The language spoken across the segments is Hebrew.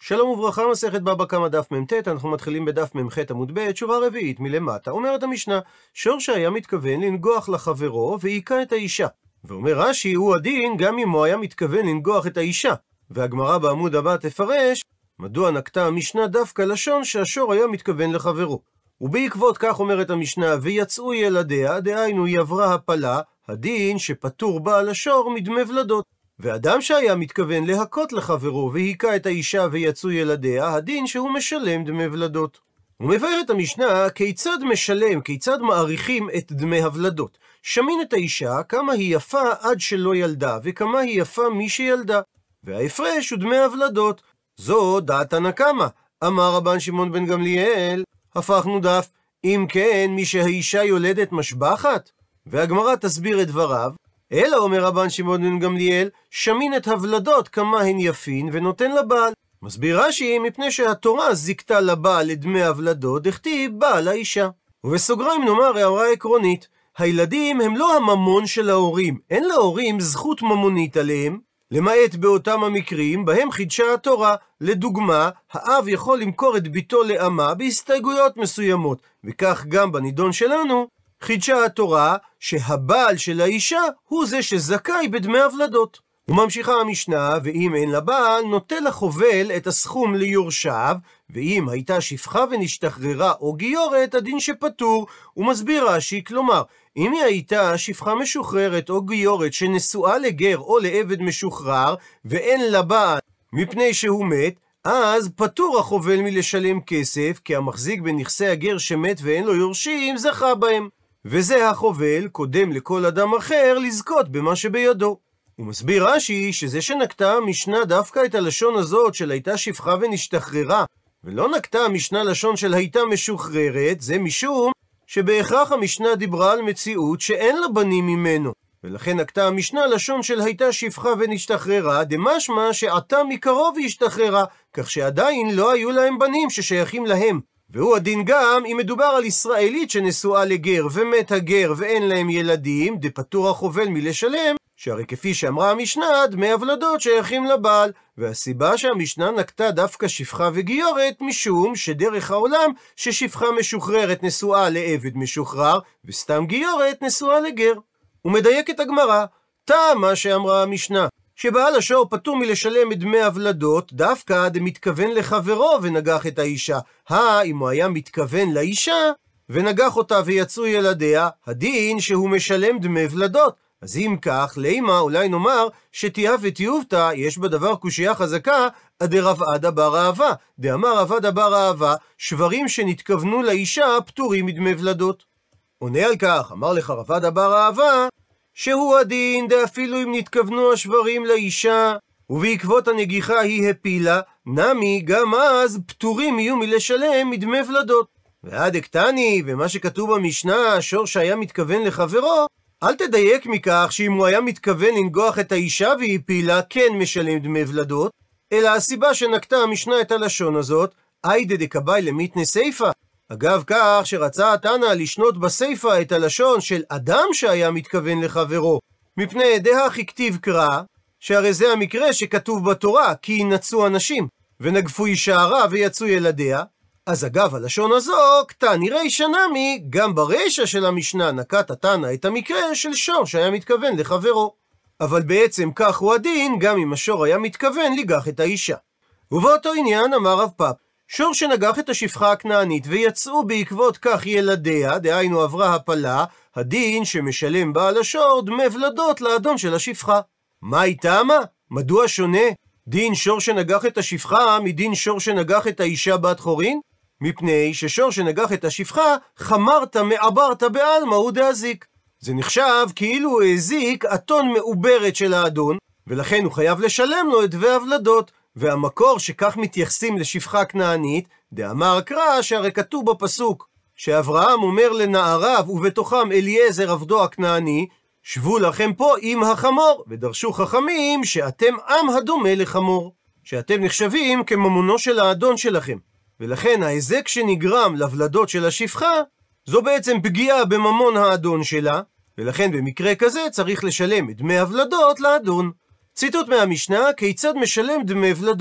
שלום וברכה, מסכת בבא קמא דף מ"ט, אנחנו מתחילים בדף מ"ח עמוד ב', שורה רביעית מלמטה. אומרת המשנה, שור שהיה מתכוון לנגוח לחברו והיכה את האישה. ואומר רש"י, הוא הדין גם אם הוא היה מתכוון לנגוח את האישה. והגמרא בעמוד הבא תפרש, מדוע נקטה המשנה דווקא לשון שהשור היה מתכוון לחברו. ובעקבות כך אומרת המשנה, ויצאו ילדיה, דהיינו היא עברה הפלה, הדין שפטור בעל השור מדמי ולדות. ואדם שהיה מתכוון להכות לחברו והיכה את האישה ויצאו ילדיה, הדין שהוא משלם דמי ולדות. הוא מבאר את המשנה כיצד משלם, כיצד מעריכים את דמי הוולדות. שמין את האישה כמה היא יפה עד שלא ילדה, וכמה היא יפה מי שילדה. וההפרש הוא דמי הוולדות. זו דעת תנא קמא. אמר רבן שמעון בן גמליאל, הפכנו דף, אם כן מי שהאישה יולדת משבחת? והגמרא תסביר את דבריו. אלא אומר רבן שמעון בן גמליאל, שמין את הוולדות כמה הן יפין ונותן לבעל. מסביר רש"י, מפני שהתורה זיכתה לבעל לדמי הוולדות, דכתיב בעל האישה. ובסוגריים נאמר הערה עקרונית, הילדים הם לא הממון של ההורים, אין להורים זכות ממונית עליהם, למעט באותם המקרים בהם חידשה התורה. לדוגמה, האב יכול למכור את ביתו לאמה בהסתייגויות מסוימות, וכך גם בנידון שלנו, חידשה התורה שהבעל של האישה הוא זה שזכאי בדמי הוולדות. וממשיכה המשנה, ואם אין לבעל, נוטה לחובל את הסכום ליורשיו, ואם הייתה שפחה ונשתחררה או גיורת, הדין שפטור. ומסביר רש"י, כלומר, אם היא הייתה שפחה משוחררת או גיורת שנשואה לגר או לעבד משוחרר, ואין לבעל מפני שהוא מת, אז פטור החובל מלשלם כסף, כי המחזיק בנכסי הגר שמת ואין לו יורשים זכה בהם. וזה החובל קודם לכל אדם אחר לזכות במה שבידו. הוא מסביר רש"י שזה שנקטה המשנה דווקא את הלשון הזאת של הייתה שפחה ונשתחררה, ולא נקטה המשנה לשון של הייתה משוחררת, זה משום שבהכרח המשנה דיברה על מציאות שאין לה בנים ממנו. ולכן נקטה המשנה לשון של הייתה שפחה ונשתחררה, דמשמע שעתה מקרוב השתחררה, כך שעדיין לא היו להם בנים ששייכים להם. והוא הדין גם אם מדובר על ישראלית שנשואה לגר ומת הגר ואין להם ילדים, דפטור החובל מלשלם, שהרי כפי שאמרה המשנה, דמי הוולדות שייכים לבעל. והסיבה שהמשנה נקטה דווקא שפחה וגיורת, משום שדרך העולם ששפחה משוחררת נשואה לעבד משוחרר, וסתם גיורת נשואה לגר. ומדייק את הגמרא, טעם מה שאמרה המשנה, שבעל השור פטור מלשלם את דמי הוולדות, דווקא דמתכוון לחברו ונגח את האישה. אם הוא היה מתכוון לאישה ונגח אותה ויצאו ילדיה, הדין שהוא משלם דמי ולדות. אז אם כך, לימה אולי נאמר שתיה ותיובתא, יש בדבר קושייה חזקה, דרב עדה בר אהבה. דאמר רב עדה בר אהבה, שברים שנתכוונו לאישה פטורים מדמי ולדות. עונה על כך, אמר לך רב עדה בר אהבה, שהוא הדין דאפילו אם נתכוונו השברים לאישה, ובעקבות הנגיחה היא הפילה, נמי גם אז פטורים יהיו מלשלם מדמי ולדות. ועד הקטני, ומה שכתוב במשנה, השור שהיה מתכוון לחברו, אל תדייק מכך שאם הוא היה מתכוון לנגוח את האישה והיא פילה, כן משלם דמי ולדות, אלא הסיבה שנקטה המשנה את הלשון הזאת, איידה דקבאי למיתנה סייפה. אגב כך שרצה התנא לשנות בסייפה את הלשון של אדם שהיה מתכוון לחברו, מפני דהך הכתיב קרא, שהרי זה המקרה שכתוב בתורה, כי ינצו אנשים, ונגפו אישה הרע ויצאו ילדיה. אז אגב הלשון הזו, קטני רישא נמי, גם ברישא של המשנה נקט התנא את המקרה של שור שהיה מתכוון לחברו. אבל בעצם כך הוא הדין, גם אם השור היה מתכוון לגח את האישה. ובאותו עניין אמר רב פאפ, שור שנגח את השפחה הכנענית ויצאו בעקבות כך ילדיה, דהיינו עברה הפלה, הדין שמשלם בעל השור דמי ולדות לאדון של השפחה. מה היא טעמה? מדוע שונה דין שור שנגח את השפחה מדין שור שנגח את האישה בת חורין? מפני ששור שנגח את השפחה חמרת מעברת בעלמא הוא דאזיק. זה נחשב כאילו הוא הזיק אתון מעוברת של האדון, ולכן הוא חייב לשלם לו את דמי הוולדות. והמקור שכך מתייחסים לשפחה כנענית, דאמר קרא שהרי כתוב בפסוק שאברהם אומר לנעריו ובתוכם אליעזר עבדו הכנעני, שבו לכם פה עם החמור, ודרשו חכמים שאתם עם הדומה לחמור, שאתם נחשבים כממונו של האדון שלכם. ולכן ההיזק שנגרם לוולדות של השפחה זו בעצם פגיעה בממון האדון שלה, ולכן במקרה כזה צריך לשלם את דמי הוולדות לאדון. ציטוט מהמשנה, כיצד משלם דמי ולדות.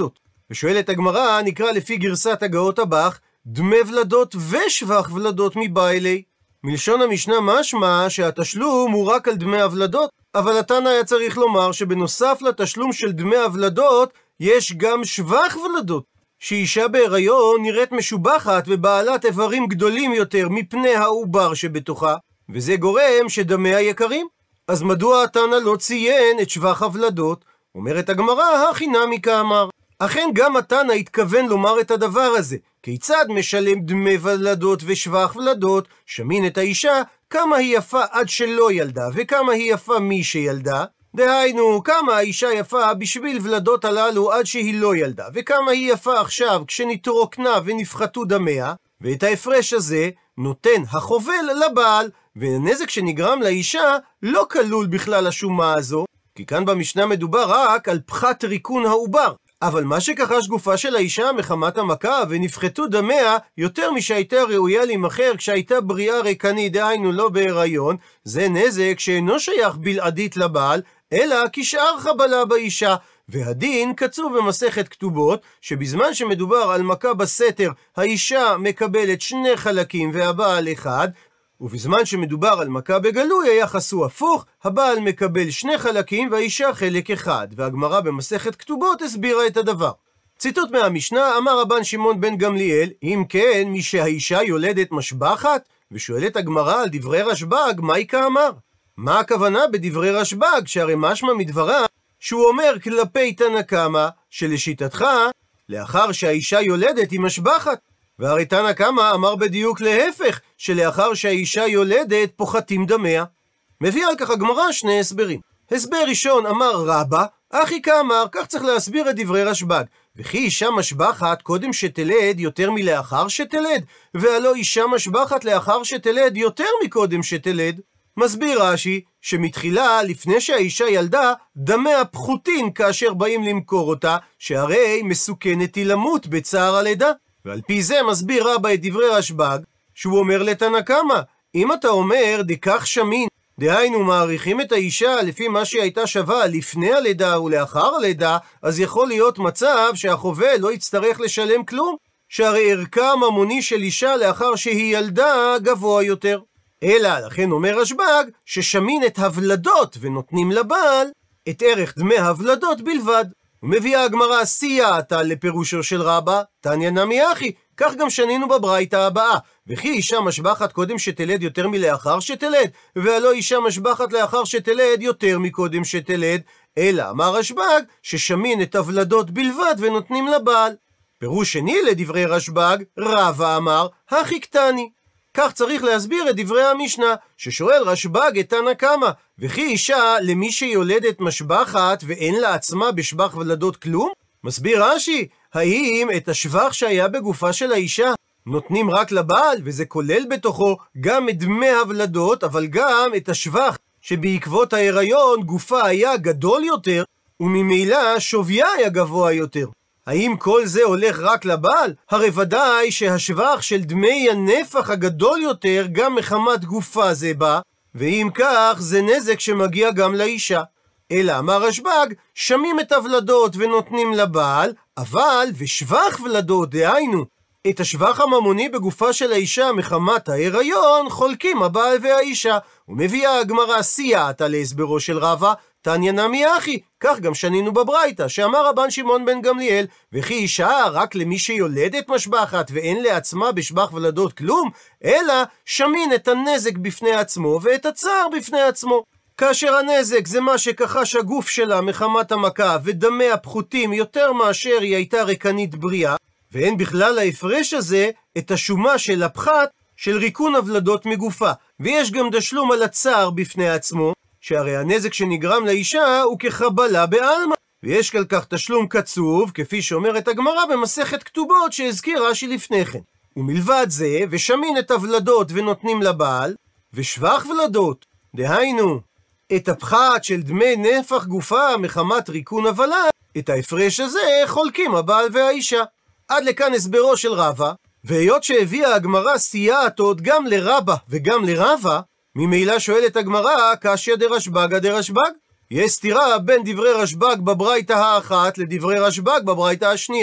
ושואלת הגמרא, נקרא לפי גרסת הגאות הבך, דמי ולדות ושבח ולדות מבעילי. מלשון המשנה משמע שהתשלום הוא רק על דמי הוולדות, אבל התנא היה צריך לומר שבנוסף לתשלום של דמי הוולדות, יש גם שבח ולדות. שאישה בהיריון נראית משובחת ובעלת איברים גדולים יותר מפני העובר שבתוכה, וזה גורם שדמיה יקרים. אז מדוע התנא לא ציין את שבח הוולדות? אומרת הגמרא, הכי נמי כאמר. אכן גם התנא התכוון לומר את הדבר הזה. כיצד משלם דמי ולדות ושבח ולדות? שמין את האישה כמה היא יפה עד שלא ילדה, וכמה היא יפה מי שילדה. דהיינו, כמה האישה יפה בשביל ולדות הללו עד שהיא לא ילדה, וכמה היא יפה עכשיו כשנתרוקנה ונפחתו דמיה, ואת ההפרש הזה נותן החובל לבעל, והנזק שנגרם לאישה לא כלול בכלל השומה הזו, כי כאן במשנה מדובר רק על פחת ריקון העובר. אבל מה שכחש גופה של האישה מחמת המכה ונפחתו דמיה יותר משהייתה ראויה להימכר כשהייתה בריאה ריקני, דהיינו לא בהיריון, זה נזק שאינו שייך בלעדית לבעל, אלא כשאר חבלה באישה. והדין קצוב במסכת כתובות, שבזמן שמדובר על מכה בסתר, האישה מקבלת 2 חלקים והבעל 1, ובזמן שמדובר על מכה בגלוי, היחס הוא הפוך, הבעל מקבל 2 חלקים והאישה חלק 1, והגמרא במסכת כתובות הסבירה את הדבר. ציטוט מהמשנה, אמר רבן שמעון בן גמליאל, אם כן, מי שהאישה יולדת משבחת? ושואלת הגמרא על דברי רשב"ג, מהי כאמר? מה הכוונה בדברי רשב"ג, שהרי משמע מדברה שהוא אומר כלפי תנא קמא, שלשיטתך, לאחר שהאישה יולדת היא משבחת. והרי תנא קמא אמר בדיוק להפך, שלאחר שהאישה יולדת פוחתים דמיה. מביא על כך הגמרא 2 הסברים. הסבר ראשון, אמר רבא, אחי כאמר, כך צריך להסביר את דברי רשב"ג. וכי אישה משבחת קודם שתלד יותר מלאחר שתלד, והלא אישה משבחת לאחר שתלד יותר מקודם שתלד. מסביר רש"י שמתחילה לפני שהאישה ילדה, דמיה פחותין כאשר באים למכור אותה, שהרי מסוכנת היא למות בצער הלידה. ועל פי זה מסביר רבא את דברי רשב"ג, שהוא אומר לתנא קמא, אם אתה אומר דקח שמין, דהיינו מעריכים את האישה לפי מה שהיא הייתה שווה לפני הלידה ולאחר הלידה, אז יכול להיות מצב שהחובל לא יצטרך לשלם כלום, שהרי ערכה הממוני של אישה לאחר שהיא ילדה גבוה יותר. אלא לכן אומר רשב"ג ששמין את הוולדות ונותנים לבעל את ערך דמי הוולדות בלבד. ומביאה הגמרא סייעתא לפירושו של רבא, תניא נמי אחי, כך גם שנינו בברייתא הבאה, וכי אישה משבחת קודם שתלד יותר מלאחר שתלד, והלא אישה משבחת לאחר שתלד יותר מקודם שתלד, אלא אמר רשב"ג ששמין את הוולדות בלבד ונותנים לבעל. פירוש שני לדברי רשב"ג, רבא אמר, הכי קטני. כך צריך להסביר את דברי המשנה, ששואל רשב"ג את תנא קמא, וכי אישה למי שיולדת משבחת ואין לה עצמה בשבח ולדות כלום? מסביר רש"י, האם את השבח שהיה בגופה של האישה נותנים רק לבעל, וזה כולל בתוכו גם את דמי הוולדות, אבל גם את השבח שבעקבות ההיריון גופה היה גדול יותר, וממילא שוויה היה גבוה יותר. האם כל זה הולך רק לבעל? הרי ודאי שהשבח של דמי הנפח הגדול יותר גם מחמת גופה זה בא, ואם כך זה נזק שמגיע גם לאישה. אלא אמר רשב"ג, שמים את הוולדות ונותנים לבעל, אבל ושבח ולדות, דהיינו, את השבח הממוני בגופה של האישה מחמת ההיריון חולקים הבעל והאישה. ומביאה הגמרא סייעתא להסברו של רבא, תניא נמי אחי, כך גם שנינו בברייתא, שאמר רבן שמעון בן גמליאל, וכי אישה רק למי שיולדת משבחת ואין לעצמה בשבח ולדות כלום, אלא שמין את הנזק בפני עצמו ואת הצער בפני עצמו. כאשר הנזק זה מה שכחש הגוף שלה מחמת המכה ודמיה פחותים יותר מאשר היא הייתה ריקנית בריאה, ואין בכלל ההפרש הזה את השומה של הפחת של ריקון הוולדות מגופה, ויש גם תשלום על הצער בפני עצמו, שהרי הנזק שנגרם לאישה הוא כחבלה בעלמא, ויש כל כך תשלום קצוב, כפי שאומרת הגמרא במסכת כתובות שהזכיר רש"י לפני כן. ומלבד זה, ושמין את הוולדות ונותנים לבעל, ושבח ולדות, דהיינו, את הפחת של דמי נפח גופה מחמת ריקון הוולד, את ההפרש הזה חולקים הבעל והאישה. עד לכאן הסברו של רבא, והיות שהביאה הגמרא סייעתות גם לרבא וגם לרבא, ממילא שואלת הגמרא, קשיא דרשב"גא דרשב"ג? יש סתירה בין דברי רשב"ג בברייתא האחת לדברי רשב"ג בברייתא השנייה.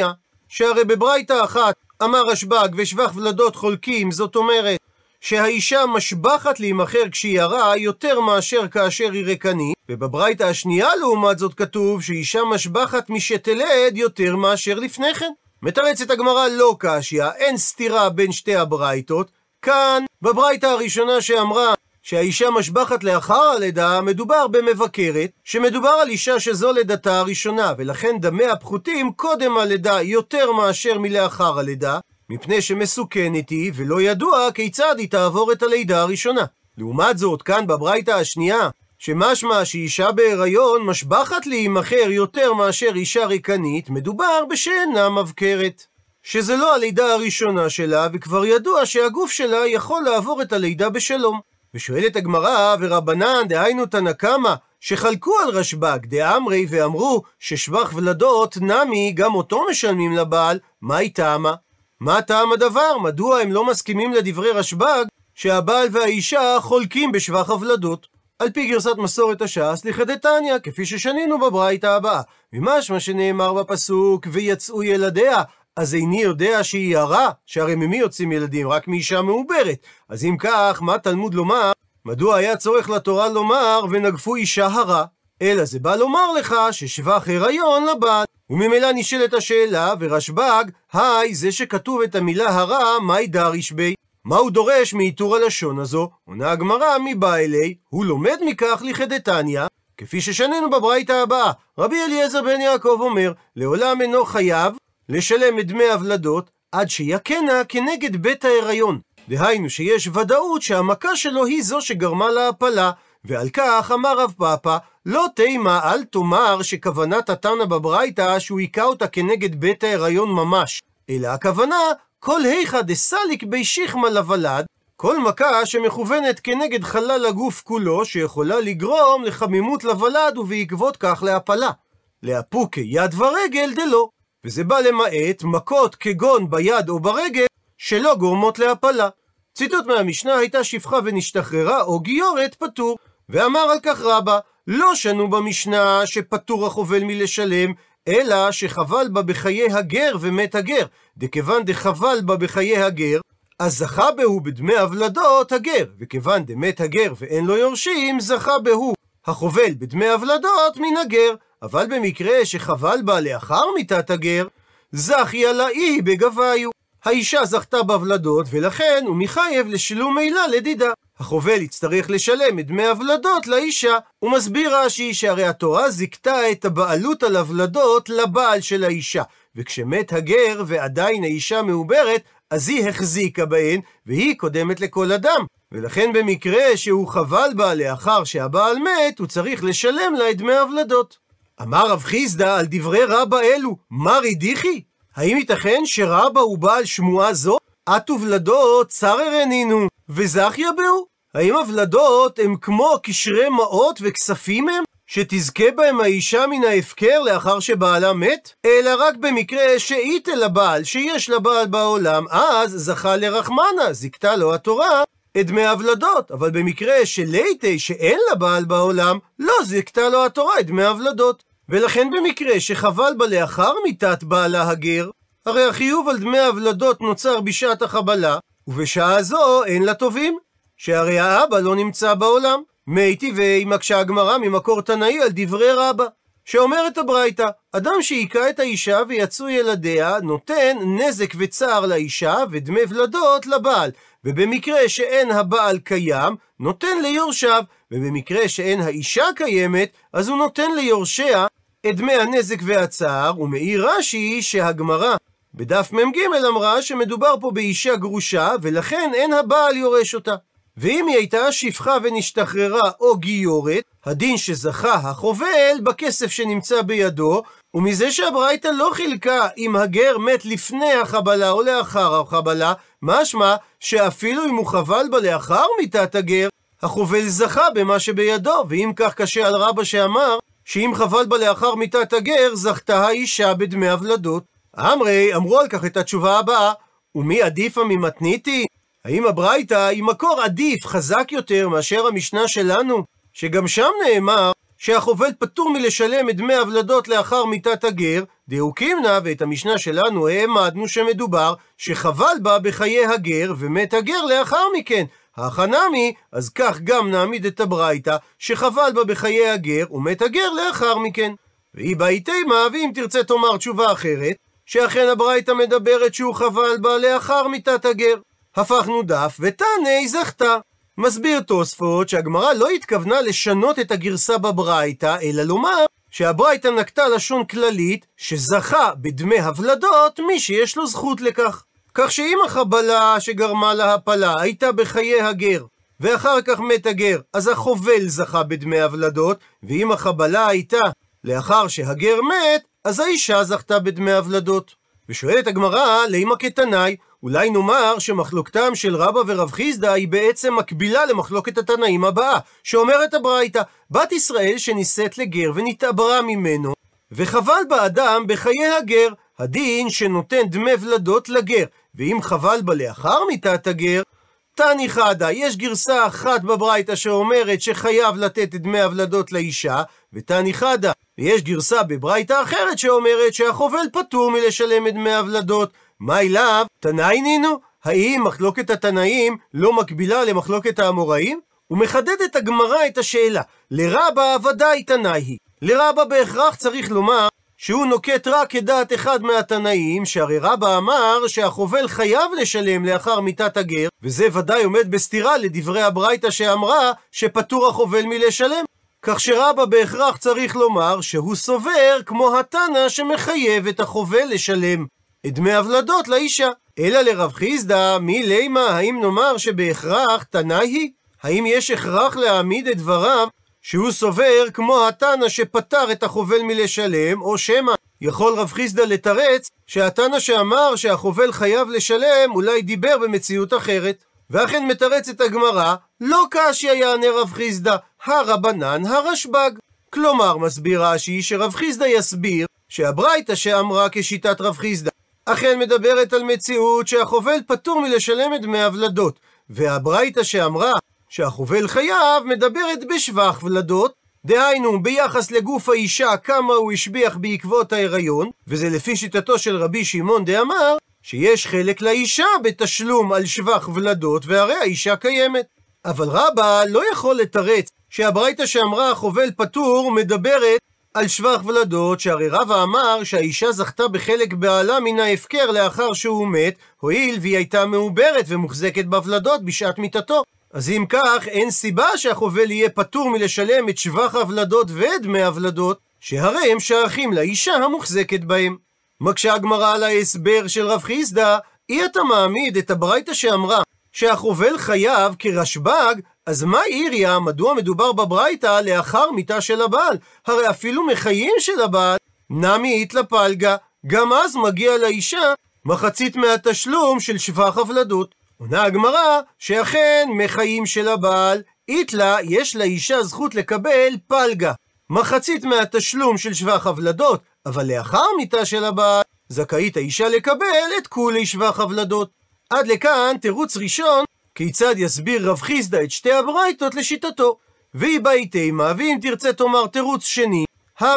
שהרי בברייתא אחת אמר רשב"ג ושבח ולדות חולקים, זאת אומרת שהאישה משבחת להימכר כשהיא הרה יותר מאשר כאשר היא ריקנית, ובברייתא השנייה לעומת זאת כתוב שאישה משבחת משתלד יותר מאשר לפני כן. מתרצת הגמרא לא קשיא, אין סתירה בין שתי הברייתות. כאן בברייתא הראשונה שאמרה שהאישה משבחת לאחר הלידה מדובר במבקרת, שמדובר על אישה שזו לידתה הראשונה, ולכן דמי הפחותים קודם הלידה יותר מאשר מלאחר הלידה, מפני שמסוכנת היא ולא ידוע כיצד היא תעבור את הלידה הראשונה. לעומת זאת, כאן בברייתא השנייה, שמשמע שאישה בהיריון משבחת להימכר יותר מאשר אישה ריקנית, מדובר בשאינה מבקרת, שזה לא הלידה הראשונה שלה, וכבר ידוע שהגוף שלה יכול לעבור את הלידה בשלום. ושואלת הגמרא, ורבנן, דהיינו תנא קמא, שחלקו על רשב"ג דאמרי ואמרו ששבח ולדות נמי גם אותו משלמים לבעל, מהי טעמה? מה טעם הדבר? מדוע הם לא מסכימים לדברי רשב"ג שהבעל והאישה חולקים בשבח הוולדות? על פי גרסת מסורת הש"ס לכדתניא, כפי ששנינו בברייתא הבאה, ומשמע שנאמר בפסוק ויצאו ילדיה, אז איני יודע שהיא הרה, שהרי ממי יוצאים ילדים? רק מאישה מעוברת. אז אם כך, מה תלמוד לומר? מדוע היה צורך לתורה לומר ונגפו אישה הרה? אלא זה בא לומר לך ששבח הריון לבעל. וממילא נשאלת השאלה, ורשב"ג, היי, זה שכתוב את המילה הרה, מהי דריש בי? מה הוא דורש מאיתור הלשון הזו? עונה הגמרא, מי בא אלי? הוא לומד מכך לכדתניא, כפי ששנינו בברייתא הבאה. רבי אליעזר בן יעקב אומר, לעולם אינו חייב לשלם את דמי הוולדות עד שיקנה כנגד בית ההיריון. דהיינו שיש ודאות שהמכה שלו היא זו שגרמה להפלה, ועל כך אמר רב פאפא, לא תימה, אל תאמר שכוונת התנא בברייתא שהוא היכה אותה כנגד בית ההיריון ממש, אלא הכוונה כל היכא דסליק בי שכמא לוולד, כל מכה שמכוונת כנגד חלל הגוף כולו, שיכולה לגרום לחמימות לוולד ובעקבות כך להפלה. להפוקי יד ורגל דלא, וזה בא למעט מכות כגון ביד או ברגל שלא גורמות להפלה. ציטוט מהמשנה, הייתה שפחה ונשתחררה או גיורת פטור. ואמר על כך רבא, לא שנו במשנה שפטור החובל מלשלם, אלא שחבל בה בחיי הגר ומת הגר, דכיוון דחבל בה בחיי הגר, אז זכה בהו בדמי הוולדות הגר, וכיוון דמת הגר ואין לו יורשים, זכה בהו החובל בדמי הוולדות מן הגר. אבל במקרה שחבל בה לאחר מיתת הגר, זכי עלאי בגביו. האישה זכתה בוולדות, ולכן הוא מחייב לשלום מילה לדידה. החובל יצטרך לשלם את דמי הוולדות לאישה. הוא מסביר רש"י שהרי התורה זיכתה את הבעלות על הוולדות לבעל של האישה, וכשמת הגר ועדיין האישה מעוברת, אז היא החזיקה בהן, והיא קודמת לכל אדם. ולכן במקרה שהוא חבל בה לאחר שהבעל מת, הוא צריך לשלם לה את דמי הוולדות. אמר רב חיסדא על דברי רבא אלו, מרי דיחי? האם ייתכן שרבא הוא בעל שמועה זו? עטו ולדות צררנינו וזכיה בהו? האם הוולדות הם כמו קשרי מעות וכספים הם, שתזכה בהם האישה מן ההפקר לאחר שבעלה מת? אלא רק במקרה שאיתה לבעל, שיש לבעל בעולם, אז זכה לרחמנה, זיכתה לו התורה את דמי הוולדות. אבל במקרה שליתי שאין לבעל בעולם, לא זיכתה לו התורה את דמי הוולדות. ולכן במקרה שחבל בה לאחר מיתת בעלה הגר, הרי החיוב על דמי הוולדות נוצר בשעת החבלה, ובשעה זו אין לה תובעים, שהרי האבא לא נמצא בעולם. מי טבעי, מקשה הגמרא ממקור תנאי על דברי רבא, שאומרת הברייתא, אדם שהיכה את האישה ויצאו ילדיה, נותן נזק וצער לאישה ודמי ולדות לבעל, ובמקרה שאין הבעל קיים, נותן ליורשיו, ובמקרה שאין האישה קיימת, אז הוא נותן ליורשיה את דמי הנזק והצער. ומעיר רש"י שהגמרא בדף מ"ג אמרה שמדובר פה באישה גרושה, ולכן אין הבעל יורש אותה. ואם היא הייתה שפחה ונשתחררה או גיורת, הדין שזכה החובל בכסף שנמצא בידו, ומזה שהברייתא לא חילקה אם הגר מת לפני החבלה או לאחר החבלה, משמע שאפילו אם הוא חבל בה לאחר מיתת הגר, החובל זכה במה שבידו. ואם כך קשה על רבא שאמר שאם חבל בה לאחר מיתת הגר, זכתה האישה בדמי הוולדות. אמרו על כך את התשובה הבאה, ומי עדיפה ממתניתי? האם הברייתא היא מקור עדיף, חזק יותר מאשר המשנה שלנו, שגם שם נאמר שהחובל פטור מלשלם את דמי הוולדות לאחר מיתת הגר, דאו קימנה, ואת המשנה שלנו העמדנו שמדובר שחבל בה בחיי הגר ומת הגר לאחר מכן. החנמי, אז כך גם נעמיד את הברייתא שחבל בה בחיי הגר ומת הגר לאחר מכן. והיא בהיתימה, ואם תרצה תאמר תשובה אחרת, שאכן הברייתא מדברת שהוא חבל בה לאחר מיתת הגר. הפכנו דף ותעני זכתה. מסביר תוספות שהגמרא לא התכוונה לשנות את הגרסה בברייתא, אלא לומר שהברייתא נקטה לשון כללית שזכה בדמי הוולדות מי שיש לו זכות לכך. כך שאם החבלה שגרמה להפלה הייתה בחיי הגר ואחר כך מת הגר, אז החובל זכה בדמי הוולדות, ואם החבלה הייתה לאחר שהגר מת, אז האישה זכתה בדמי הוולדות. ושואלת הגמרא, לימה כתנאי, אולי נאמר שמחלוקתם של רבא ורב חיסדא היא בעצם מקבילה למחלוקת התנאים הבאה, שאומרת הברייתא, בת ישראל שנישאת לגר ונתעברה ממנו, וחבל בה אדם בחיי הגר, הדין שנותן דמי ולדות לגר, ואם חבל בה לאחר מיתת הגר, תני חדה, יש גרסה אחת בברייתא שאומרת שחייב לתת את דמי הוולדות לאישה, ותני חדה, ויש גרסה בברייתא אחרת שאומרת שהחובל פטור מלשלם את דמי הוולדות. מה אליו? תנאי נינו? האם מחלוקת התנאים לא מקבילה למחלוקת האמוראים? ומחדדת הגמרא את השאלה, לרבא ודאי תנאי היא. לרבא בהכרח צריך לומר שהוא נוקט רק כדעת אחד מהתנאים, שהרי רבא אמר שהחובל חייב לשלם לאחר מיתת הגר, וזה ודאי עומד בסתירה לדברי הברייתא שאמרה שפטור החובל מלשלם. כך שרבא בהכרח צריך לומר שהוא סובר כמו התנא שמחייב את החובל לשלם את דמי הוולדות לאישה. אלא לרב חיסדא מי לימה, האם נאמר שבהכרח תנאי היא? האם יש הכרח להעמיד את דבריו שהוא סובר כמו התנא שפטר את החובל מלשלם, או שמא יכול רב חיסדא לתרץ שהתנא שאמר שהחובל חייב לשלם אולי דיבר במציאות אחרת? ואכן מתרצת הגמרא, לא קשיא יענה רב חיסדא, הרבנן הרשב"ג. כלומר מסביר רש"י שרב חיסדא יסביר שהברייתא שאמרה כשיטת רב חיסדא אכן מדברת על מציאות שהחובל פטור מלשלם את דמי הוולדות, והברייתא שאמרה שהחובל חייב מדברת בשבח ולדות, דהיינו ביחס לגוף האישה כמה הוא השביח בעקבות ההיריון, וזה לפי שיטתו של רבי שמעון דאמר שיש חלק לאישה בתשלום על שבח ולדות, והרי האישה קיימת. אבל רבא לא יכול לתרץ שהברייתא שאמרה החובל פטור מדברת על שבח ולדות, שהרי רבא אמר שהאישה זכתה בחלק בעלה מן ההפקר לאחר שהוא מת, הואיל והיא הייתה מעוברת ומוחזקת בוולדות בשעת מיתתו. אז אם כך, אין סיבה שהחובל יהיה פטור מלשלם את שבח הוולדות ודמי הוולדות, שהרי הם שייכים לאישה המוחזקת בהם. מקשה הגמרא על ההסבר של רב חיסדא, אי אתה מעמיד את הברייתא שאמרה שהחובל חייב כרשב"ג, אז מה עיריה, מדוע מדובר בברייתא לאחר מיתה של הבעל? הרי אפילו מחיים של הבעל, נמי איתלה פלגה, גם אז מגיע לאישה מחצית מהתשלום של שבח הוולדות. עונה הגמרא שאכן מחיים של הבעל, איתלה יש לאישה זכות לקבל פלגה, מחצית מהתשלום של שבח הוולדות, אבל לאחר מיתה של הבעל, זכאית האישה לקבל את כולי שבח הוולדות. עד לכאן תירוץ ראשון, כיצד יסביר רב חיסדא את שתי הברייתות לשיטתו. והיא בהיתימה, ואם תרצה תאמר תירוץ שני,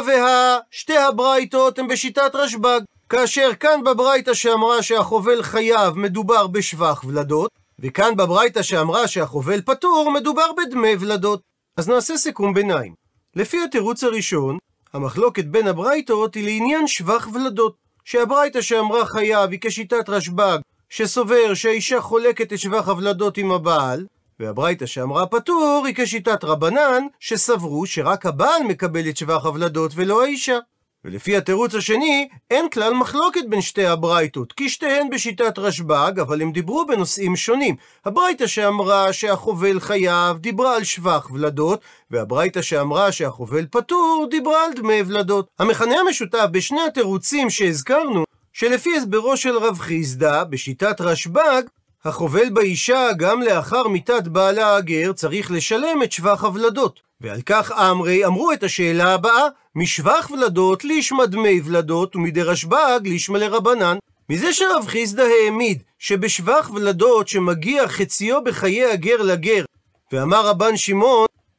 שתי הברייתות הן בשיטת רשב"ג, כאשר כאן בברייתא שאמרה שהחובל חייב מדובר בשבח ולדות, וכאן בברייתא שאמרה שהחובל פטור מדובר בדמי ולדות. אז נעשה סיכום ביניים. לפי התירוץ הראשון, המחלוקת בין הברייתות היא לעניין שבח ולדות, שהברייתא שאמרה חייב היא כשיטת רשב"ג, שסובר שהאישה חולקת את שבח הוולדות עם הבעל, והברייתא שאמרה פטור היא כשיטת רבנן, שסברו שרק הבעל מקבל את שבח הוולדות ולא האישה. ולפי התירוץ השני, אין כלל מחלוקת בין שתי הברייתות, כי שתיהן בשיטת רשב"ג, אבל הם דיברו בנושאים שונים. הברייתא שאמרה שהחובל חייב דיברה על שבח ולדות, והברייתא שאמרה שהחובל פטור דיברה על דמי ולדות. המכנה המשותף בשני התירוצים שהזכרנו, שלפי הסברו של רב חיסדא, בשיטת רשב"ג, החובל באישה גם לאחר מיתת בעלה הגר צריך לשלם את שבח הוולדות. ועל כך אמרו את השאלה הבאה, משבח ולדות לישמע דמי ולדות, ומדי רשב"ג לישמע לרבנן. מזה שרב חיסדא העמיד שבשבח ולדות שמגיע חציו בחיי הגר לגר, ואמר רבן שמעון,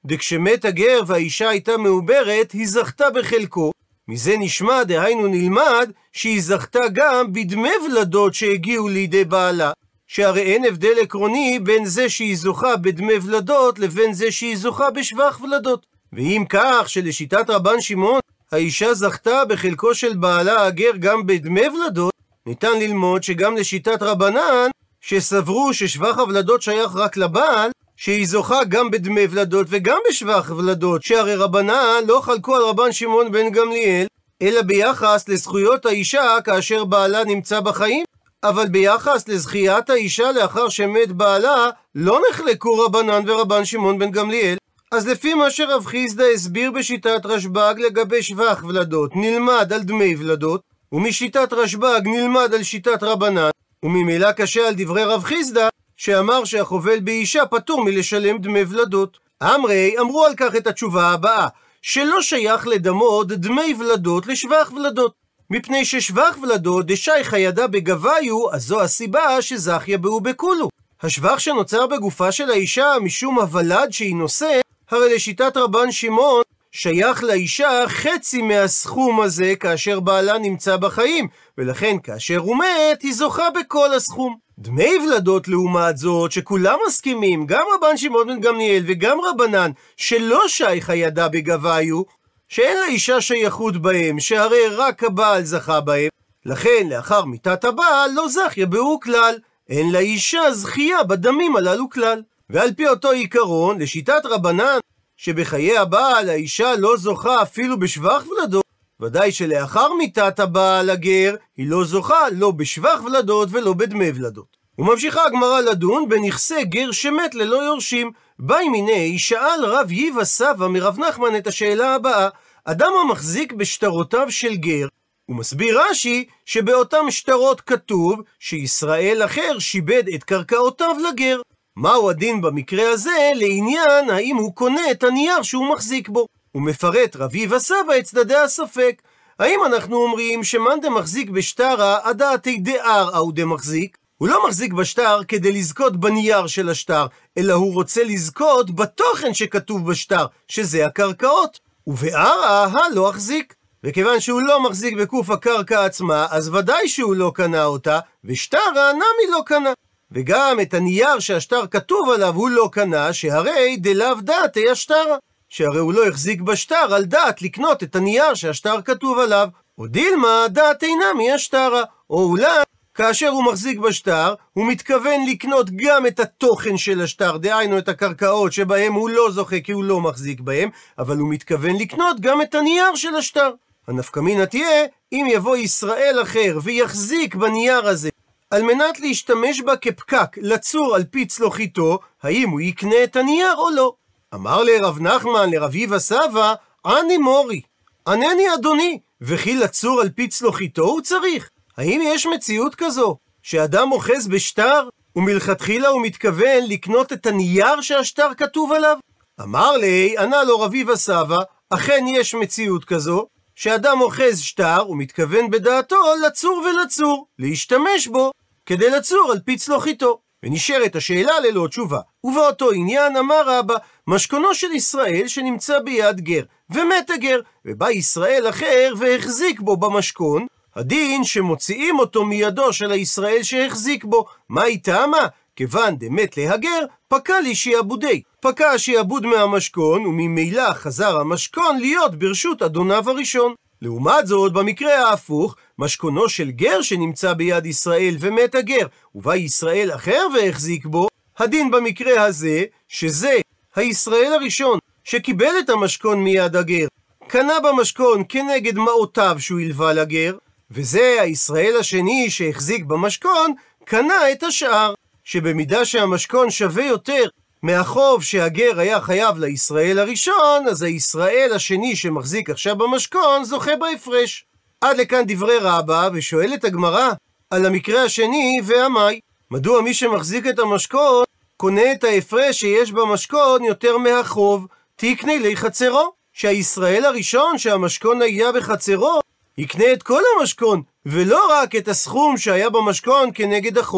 דכשמת הגר והאישה הייתה מעוברת, היא זכתה בחלקו. מזה נשמע, דהיינו נלמד, שהיא זכתה גם בדמי ולדות שהגיעו לידי בעלה. שהרי אין הבדל עקרוני בין זה שהיא זוכה בדמי ולדות לבין זה שהיא זוכה בשבח ולדות. ואם כך שלשיטת רבן שמעון האישה זכתה בחלקו של בעלה הגר גם בדמי ולדות, ניתן ללמוד שגם לשיטת רבנן שסברו ששבח הוולדות שייך רק לבעל, שהיא זוכה גם בדמי ולדות וגם בשבח ולדות, שהרי רבנן לא חלקו על רבן שמעון בן גמליאל אלא ביחס לזכויות האישה כאשר בעלה נמצא בחיים, אבל ביחס לזכיית האישה לאחר שמת בעלה לא נחלקו רבנן ורבן שמעון בן גמליאל. אז לפי מה שרב חיסדא הסביר בשיטת רשב"ג לגבי שבח ולדות נלמד על דמי ולדות, ומשיטת רשב"ג נלמד על שיטת רבנן, וממילא קשה על דברי רב חיסדא שאמר שהחובל באישה פטור מלשלם דמי ולדות. אמרו על כך את התשובה הבאה, שלא שייך לדמות דמי ולדות לשבח ולדות, מפני ששבח ולדות דשייך ידה בגוויו, אז זו הסיבה שזכיה בהו בכולו. השבח שנוצר בגופה של האישה משום הוולד שהיא נושאת, הרי לשיטת רבן שמעון שייך לאישה חצי מהסכום הזה כאשר בעלה נמצא בחיים, ולכן כאשר הוא מת היא זוכה בכל הסכום. דמי ולדות לעומת זאת שכולם מסכימים, גם רבן שמעון בן גמליאל וגם רבנן, שלא שייך ידה בגוויו, שאין לאישה שייכות בהם, שהרי רק הבעל זכה בהם, לכן לאחר מיתת הבעל לא זכיה בהו כלל, אין לאישה זכייה בדמים הללו כלל. ועל פי אותו עיקרון, לשיטת רבנן, שבחיי הבעל האישה לא זוכה אפילו בשבח ולדות, ודאי שלאחר מיתת הבעל הגר היא לא זוכה לא בשבח ולדות ולא בדמי ולדות. וממשיכה הגמרא לדון בנכסי גר שמת ללא יורשים. באי מיני שאל רב יבא סבא מרב נחמן את השאלה הבאה, אדם המחזיק בשטרותיו של גר, הוא מסביר רש"י שבאותם שטרות כתוב שישראל אחר שיבד את קרקעותיו לגר. מהו הדין במקרה הזה לעניין האם הוא קונה את הנייר שהוא מחזיק בו? הוא מפרט רב יבא סבא את צדדי הספק. האם אנחנו אומרים שמאן דמחזיק בשטרה הדעתי דאר אהו דמחזיק? הוא לא מחזיק בשטר כדי לזכות בנייר של השטר, אלא הוא רוצה לזכות בתוכן שכתוב בשטר, שזה הקרקעות. ובערה לא החזיק. וכיוון שהוא לא מחזיק בקוף הקרקע עצמה, אז ודאי שהוא לא קנה אותה, ושטרה נמי לא קנה. וגם את הנייר שהשטר כתוב עליו הוא לא קנה, שהרי דלאו דעתי השטרה, שהרי הוא לא החזיק בשטר על דעת לקנות את הנייר שהשטר כתוב עליו, או דילמה דעת אינה מי השטרה, או אולי כאשר הוא מחזיק בשטר הוא מתכוון לקנות גם את התוכן של השטר, דהיינו את הקרקעות שבהם הוא לא זוכה כי הוא לא מחזיק בהם, אבל הוא מתכוון לקנות גם את הנייר של השטר. הנפקא מינה תהיה אם יבוא ישראל אחר ויחזיק בנייר הזה על מנת להשתמש בה כפקק לצור על פי צלוחיתו, האם הוא יקנה את הנייר או לא? אמר לרב נחמן לרב יבא סבא, אני מורי, ענני אדוני, וכי לצור על פי צלוחיתו הוא צריך? האם יש מציאות כזו שאדם אוחז בשטר ומלכתחילה הוא מתכוון לקנות את הנייר שהשטר כתוב עליו? אמר לי, ענה לו רב יבא סבא, אכן יש מציאות כזו שאדם אוחז שטר ומתכוון בדעתו לצור ולצור, להשתמש בו כדי לצור על פי צלוחיתו. ונשארת השאלה ללא תשובה. ובאותו עניין אמר רבא, משכונו של ישראל שנמצא ביד גר, ומת הגר, ובא ישראל אחר והחזיק בו במשכון, הדין שמוציאים אותו מידו של הישראל שהחזיק בו. מה איתמה? כיוון דמת להגר, פקע לי שיעבודי. פקע השיעבוד מהמשכון, וממילא חזר המשכון להיות ברשות אדוניו הראשון. לעומת זאת, במקרה ההפוך, משכונו של גר שנמצא ביד ישראל ומת הגר, ובא ישראל אחר והחזיק בו, הדין במקרה הזה, שזה הישראל הראשון שקיבל את המשכון מיד הגר, קנה במשכון כנגד מעותיו שהוא הלווה לגר, וזה הישראל השני שהחזיק במשכון, קנה את השאר, שבמידה שהמשכון שווה יותר מהחוב שהגר היה חייב לישראל הראשון, אז הישראל השני שמחזיק עכשיו במשכון זוכה בהפרש. עד לכאן דברי רבא, ושואלת הגמרא על המקרה השני והמאי, מדוע מי שמחזיק את המשכון קונה את ההפרש שיש במשכון יותר מהחוב? תקנה לי חצרו, שהישראל הראשון שהמשכון היה בחצרו יקנה את כל המשכון ולא רק את הסכום שהיה במשכון כנגד החוב.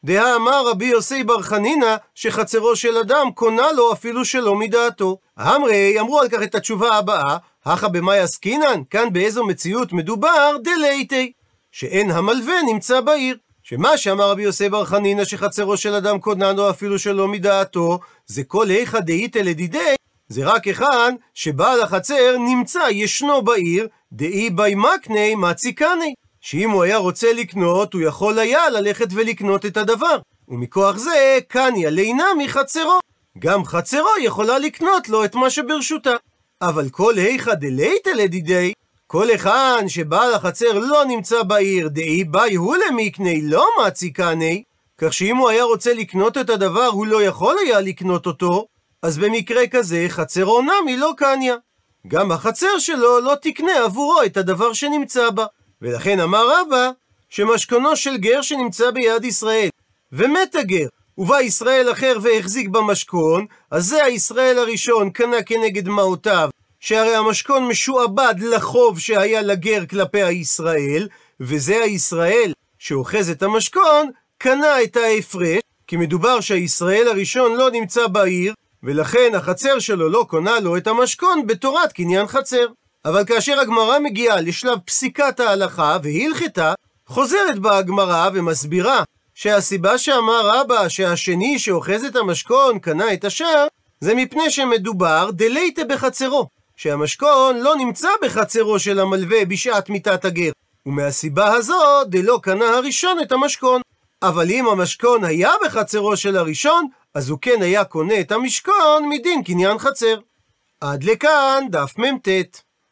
דאמר רבי יוסי בר חנינא שחצרו של אדם קונה לו אפילו שלא מדעתו. אמרי אמרו על כך את התשובה הבאה, הכא במאי עסקינן, כאן באיזו מציאות מדובר? דלייתי, שאין המלווה נמצא בעיר. שמה שאמר רבי יוסי בר חנינא שחצרו של אדם קונה לו אפילו שלא מדעתו, זה כל היכא דאיתא לדידי, זה רק היכן שבעל החצר נמצא ישנו בעיר, דאי בי מקני מציקני, שאם הוא היה רוצה לקנות, הוא יכול היה ללכת ולקנות את הדבר, ומכוח זה קניה לינה מחצרו, גם חצרו יכולה לקנות לו את מה שברשותה. אבל כל היכא דלייתא לדידי, כל היכן שבעל החצר לא נמצא בעיר, דאי בי הוא למקני לא מציקני, כך שאם הוא היה רוצה לקנות את הדבר, הוא לא יכול היה לקנות אותו, אז במקרה כזה חצרו נמי לא קניה, גם החצר שלו לא תקנה עבורו את הדבר שנמצא בה. ולכן אמר רבא שמשכונו של גר שנמצא ביד ישראל ומת הגר ובא ישראל אחר והחזיק במשכון, אז זה הישראל הראשון קנה כנגד מעותיו, שהרי המשכון משועבד לחוב שהיה לגר כלפי הישראל, וזה הישראל שאוחז את המשכון קנה את ההפרש, כי מדובר שהישראל הראשון לא נמצא בעיר, ולכן החצר שלו לא קונה לו את המשכון בתורת קניין חצר. אבל כאשר הגמרא מגיעה לשלב פסיקת ההלכה והלכתה, חוזרת בה הגמרא ומסבירה שהסיבה שאמר רבא שהשני שאוחז את המשכון קנה את השאר, זה מפני שמדובר דלייתא בחצרו, שהמשכון לא נמצא בחצרו של המלווה בשעת מיתת הגר, ומהסיבה הזו דלא קנה הראשון את המשכון. אבל אם המשכון היה בחצרו של הראשון, אז הוא כן היה קונה את המשכון מדין קניין חצר. עד לכאן דף מ"ט.